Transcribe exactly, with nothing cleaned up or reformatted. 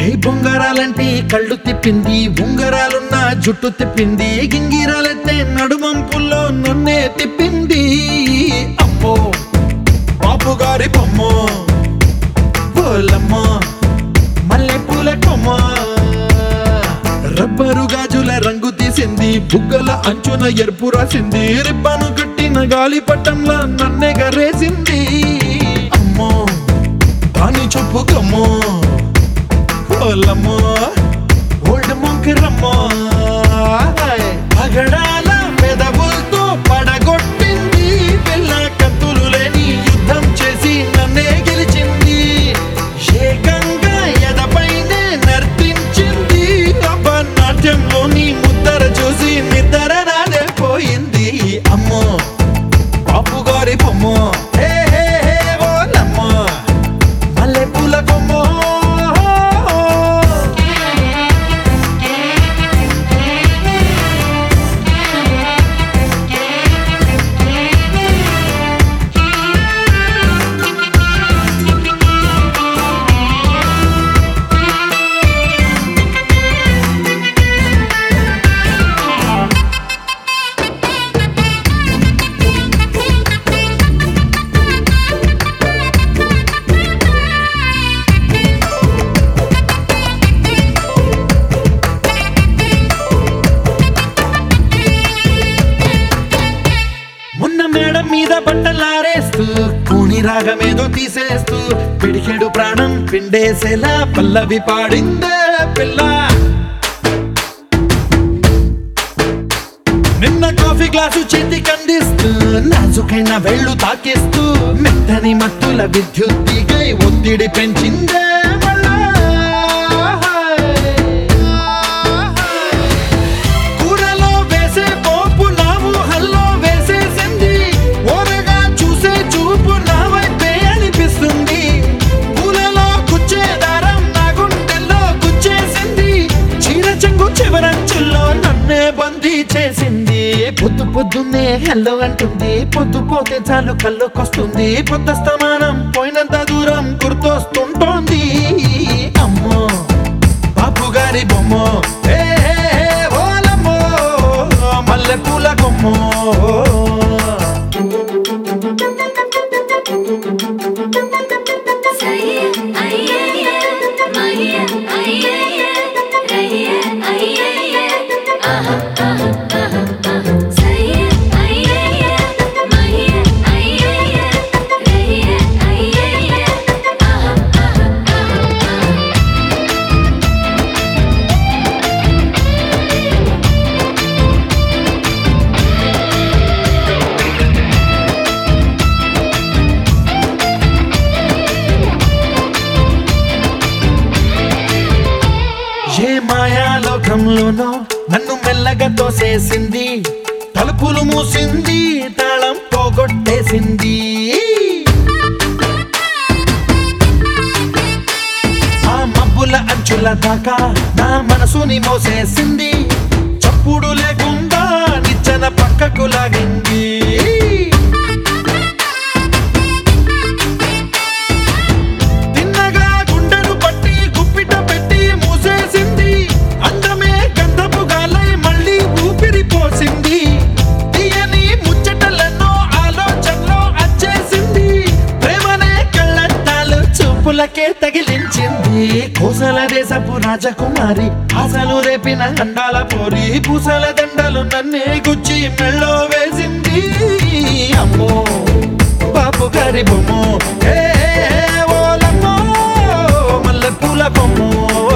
ఏ బొంగరాలంటే కళ్ళు తిప్పింది, ఉంగరాలున్న జుట్టు తిప్పింది, గింగిరాలైతే నడుమంపుల్లో నన్నే తిప్పింది. అమ్మో బాబు గారి బొమ్మ, పోలమ్మ మల్లె పూల కొమ్మ, రబ్బరు గాజుల రంగు తీసింది, బుగ్గల అంచున ఎరుపు రాసింది, రిబ్బను కట్టిన గాలి పట్టంలా నన్నే గరేసింది. అమ్మో దాని చూపు కమ్మో, పోలమ్మో ఓల్డ్ మొంకిరమ్మో, పగడాల పెదవులతో పడగొట్టింది, పిల్ల కత్తులు లేని యుద్ధం చేసి నన్నే గెలిచింది, ఏకంగా ఎదపైనే నర్తించింది, నాట్యంలోని ముద్దర చూసి నిద్ర నాదే పోయింది. అమ్మో బాపు గారి బొమ్మ, హే హే హే ఓలమ్మ మల్లె పూల కొమ్మ. మేడం మీద బట్టలారేస్తూ కూని రాగమేదో తీసేస్తూ పిడికెడు ప్రాణం పిండేసేలా పల్లవి పాడిందే పిల్ల. నిన్న కాఫీ గ్లాసు చేతి కందిస్తూ నాజుకైన వేళ్ళు తాకిస్తూ మెత్తని మత్తుల విద్యుత్ తీగై ఒత్తిడి పెంచిందే మళ్ళా. కూరలో వేసే పోపు నా ఊహల్లో వేసేసింది, ఓరగా చూసే చూపు నా వైపే అనిపిస్తుంది, పూలలో గుచ్చే దారం నా గుండెల్లో గుచ్చేసింది, చీర చెంగు చివరంచుల్లో నన్నే బందీ చేసింది. పొద్దు పొద్దున్నే హెల్లో అంటుంది, పొద్దు పోతే చాలు కళ్ళొకొస్తుంది, పొద్దు స్తమానం పోయినంత దూరం గుర్తొస్తుంటోంది. అమ్మో బాపు గారి బొమ్మ, హే హే హే ఓలమ్మో మల్లె పూల కొమ్మ. ఏ మాయాలోకంలోనో నన్ను మెల్లగా తోసేసింది, తలుపులు మూసింది, తాళం పోగొట్టేసింది, ఆ మబ్బుల అంచుల దాకా నా మనసుని మోసేసింది, చప్పుడు లేకుండా నిచ్చెన పక్కకు లాగింది, పూలకే తగిలించింది, కోసల దేశపు రాజకుమారి, ఆశలు రేపిన అండాల పోరి, పూసల దండలు నన్నే గుచ్చి మెళ్ళో వేసింది. అమ్మో బాపు గారి బొమ్మ, హే హే ఓలమ్మో మల్లె పూల కొమ్మ.